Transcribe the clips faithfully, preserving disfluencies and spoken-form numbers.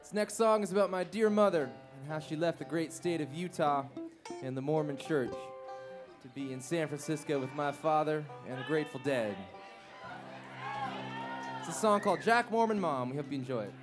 This next song is about my dear mother and how she left the great state of Utah and the Mormon Church to be in San Francisco with my father and the Grateful Dead. It's a song called Jack Mormon Mom. We hope you enjoy it.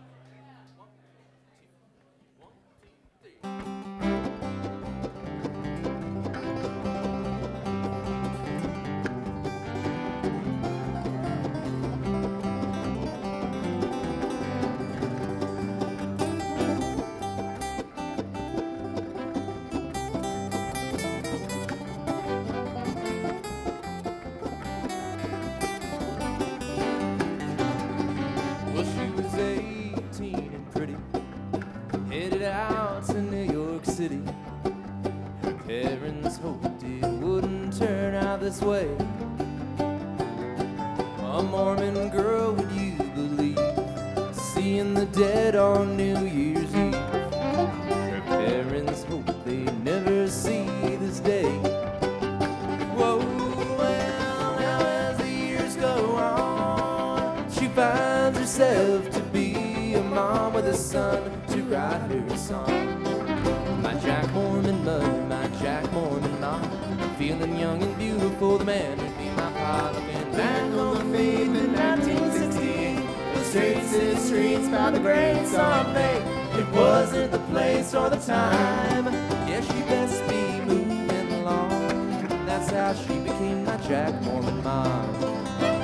Out to New York City. Her parents hoped it wouldn't turn out this way. A Mormon girl, would you believe, seeing the dead on New Year's Eve? Her parents hope they never see this day. Whoa, well, now as the years go on, she finds herself to be a mom with a son to write her a song. My Jack Mormon mother, my Jack Mormon mom, feeling young and beautiful, the man who'd be my pa, looking back on the faith in nineteen sixty-eight. The streets and streets by the great Salt Lake. It wasn't the place or the time. Yeah, she best be moving along. That's how she became my Jack Mormon mom.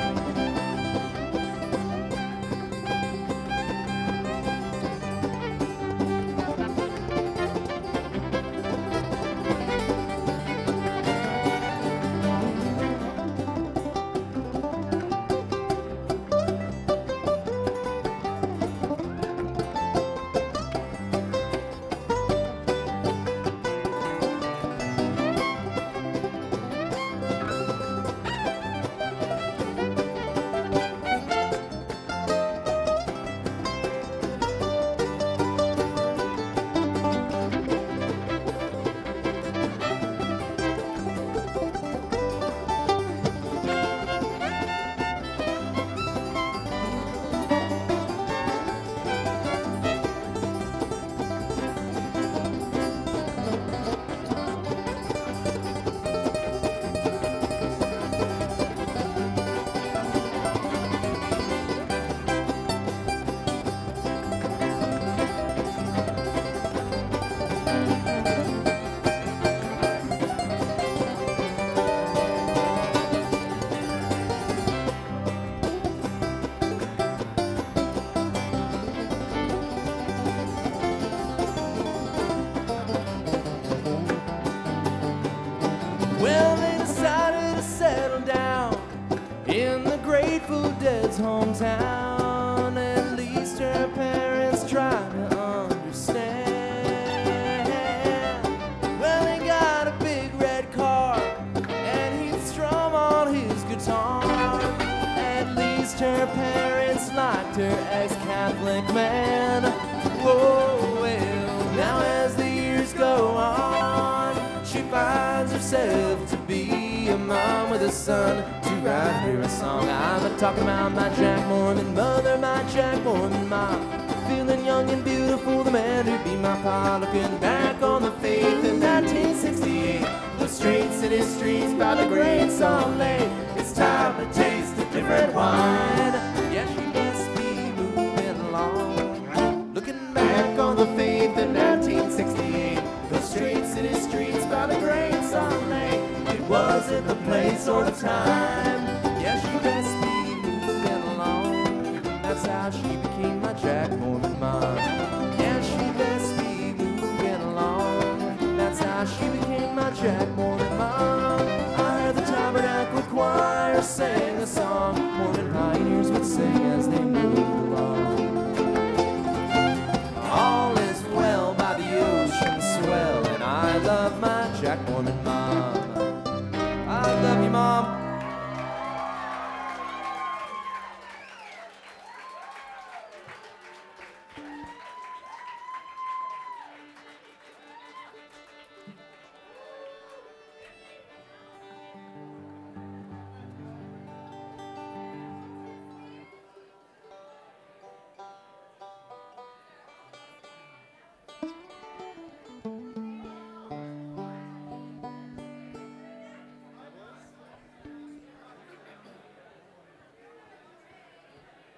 Well, they decided to settle down in the Grateful Dead's hometown. At least her parents tried to understand. Well, they got a big red car and he'd strum on his guitar. At least her parents liked her ex-Catholic man. Whoa, well, now as the years go on, she finds herself to be a mom with a son to write her a song. I'm talking about my Jack Mormon mother, my Jack Mormon mom, feeling young and beautiful, the man who'd be my pa, looking back on the faith in nineteen sixty-eight. The straight city streets by the great Salt Lake. It's time to taste a different wine. Yeah, she must be moving along, looking back on the faith in nineteen sixty-eight. The straight city streets by the great Salt Lake. It wasn't the place or the time. Yeah, she best be moving along. That's how she became my Jack Mormon mom. Yeah, she best be moving along. That's how she became my Jack Mormon mom.